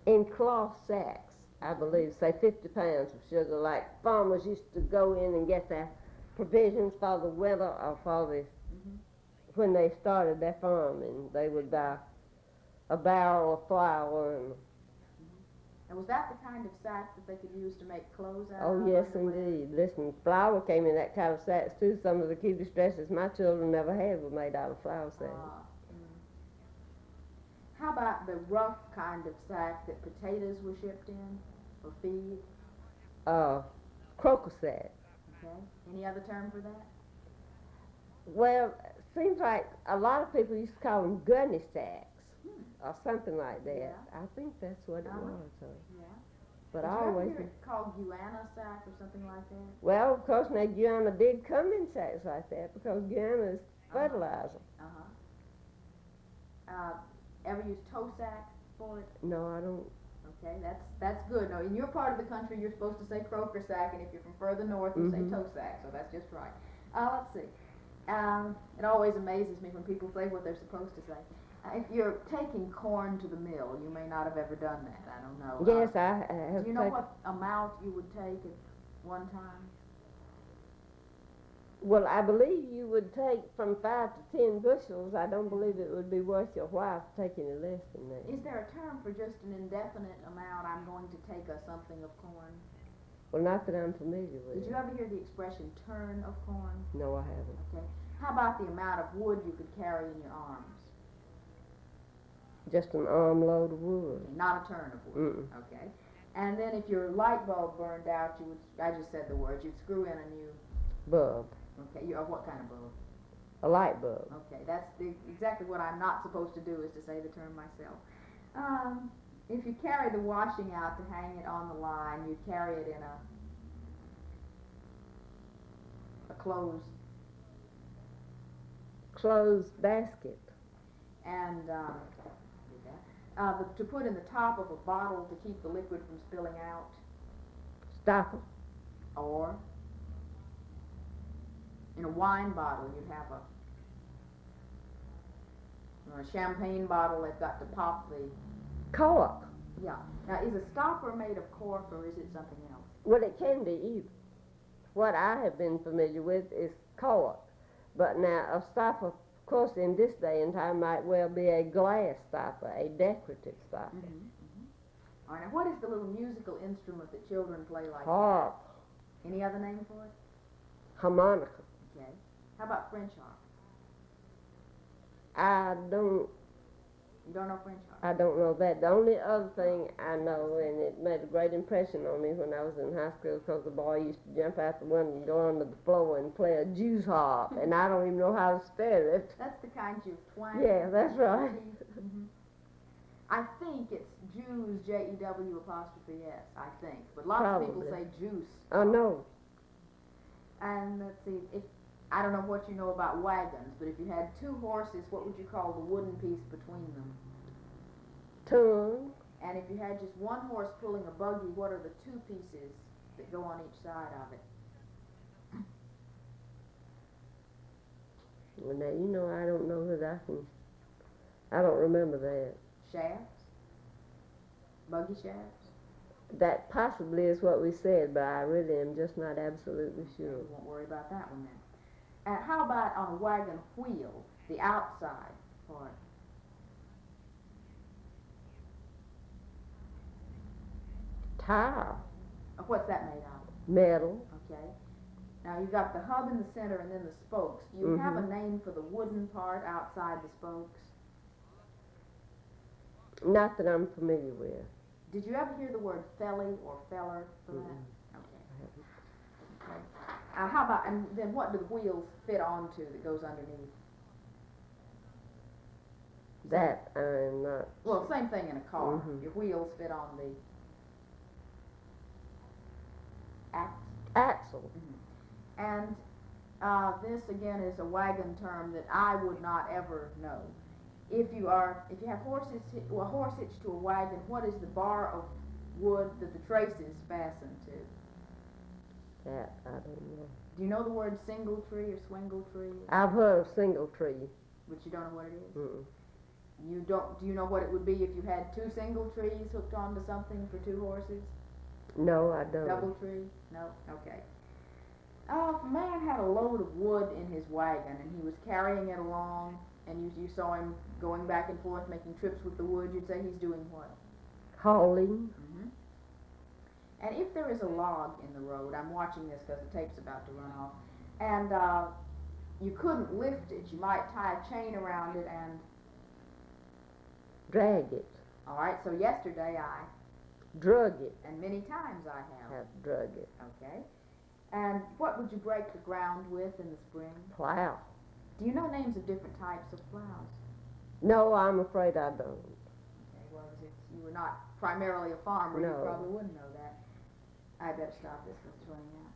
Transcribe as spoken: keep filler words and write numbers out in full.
in cloth sacks, I believe, say fifty pounds of sugar, like farmers used to go in and get their provisions for the winter or for the, Mm-hmm. when they started their farm, and they would buy a barrel of flour. And And was that the kind of sack that they could use to make clothes out oh of? yes, underwear? indeed. Listen, flour came in that kind of sacks too. Some of the cutest dresses my children never had were made out of flour sacks. Ah, mm. How about the rough kind of sack that potatoes were shipped in for feed? Uh, croaker sack. Okay. Any other term for that? Well, it seems like a lot of people used to call them gunny sacks. Hmm. Or something like that. Yeah. I think that's what it Uh-huh. was. Huh? Yeah. But Did I you ever always. hear it called Guiana sack or something like that? Well, of course, now Guyana did come in sacks like that because Guyana is Uh-huh. fertilizer. Uh-huh. Uh, ever use toe sack for it? No, I don't. Okay, that's that's good. No, in your part of the country, you're supposed to say croaker sack, and if you're from further north, you Mhm. say toe sack. So that's just right. Uh, let's see. Um, it always amazes me when people say what they're supposed to say. Uh, if you're taking corn to the mill, you may not have ever done that. I don't know. Yes, Uh, I, I have. do you know taken- what amount you would take at one time? Well, I believe you would take from five to ten bushels. I don't believe it would be worth your while to take any less than that. Is there a term for just an indefinite amount? I'm going to take a something of corn. Well, not that I'm familiar with. Did you ever hear the expression turn of corn? No, I haven't. Okay. How about the amount of wood you could carry in your arms? Just an armload of wood. Okay, not a turn of wood. Mm-mm. Okay. And then if your light bulb burned out, you would, I just said the words, you'd screw in a new, Bulb. okay, you, uh, what kind of bulb? A light bulb. Okay, that's the, exactly what I'm not supposed to do, is to say the term myself. Um, if you carry the washing out to hang it on the line, you'd carry it in a, a closed, Closed basket. and um, did that. Uh, the, to put in the top of a bottle to keep the liquid from spilling out, Stopper. or in a wine bottle you'd have a, or a champagne bottle, they've got to pop the, Cork. yeah. Now, is a stopper made of cork or is it something else? Well, it can be either. What I have been familiar with is cork. But now, a stopper, of course, in this day and time might well be a glass stopper, a decorative stopper. Mm-hmm, mm-hmm. All right, now what is the little musical instrument that children play like? Harp. Any other name for it? Harmonica. Okay. How about French harp? I don't, You don't know French harp? I don't know that. The only other thing I know, and it made a great impression on me when I was in high school, because the boy used to jump out the window and go under the floor and play a Jew's harp, and I don't even know how to spell it. That's the kind you twang. Yeah, that's right. Mm-hmm. I think it's Jews, J E W apostrophe S, I think. But lots of people Probably. say juice. Oh, no. And let's see, if I don't know what you know about wagons, but if you had two horses, what would you call the wooden piece between them? Tongue. And if you had just one horse pulling a buggy, what are the two pieces that go on each side of it? Well, now, you know, I don't know that I can, I don't remember that. Shafts? Buggy shafts? That possibly is what we said, but I really am just not absolutely sure. You won't worry about that one then. And how about on a wagon wheel, the outside part? Tire. Uh, What's that made of? Metal. Okay. Now you've got the hub in the center and then the spokes. Do you have a name for the wooden part outside the spokes? Not that I'm familiar with. Did you ever hear the word felly or feller for that? Mm-mm. Okay. Okay. Uh, how about, and then what do the wheels fit onto that goes underneath? That I'm not. Well, same thing in a car. Mhm. Your wheels fit on the ax- Axle. And uh, this again is a wagon term that I would not ever know. If you are, if you have horses, well, a horse hitched to a wagon, what is the bar of wood that the traces fasten to? That I don't know. Do you know the word single tree or swingle tree? I've heard of single tree. But you don't know what it is? Mm-mm. You don't, do you know what it would be if you had two single trees hooked onto something for two horses? No, I don't. Double tree? No? Okay. Uh, if a man had a load of wood in his wagon and he was carrying it along and you, you saw him going back and forth making trips with the wood, you'd say he's doing what? Hauling. Mm-hmm. And if there is a log in the road, I'm watching this because the tape's about to run off, and uh, you couldn't lift it, you might tie a chain around it and... Drag it. All right, so yesterday I... Drug it. And many times I have. Have drug it. Okay. And what would you break the ground with in the spring? Plow. Do you know names of different types of plows? No, I'm afraid I don't. Okay, well, if you were not primarily a farmer, No. you probably wouldn't know that. I better stop this because it's running out.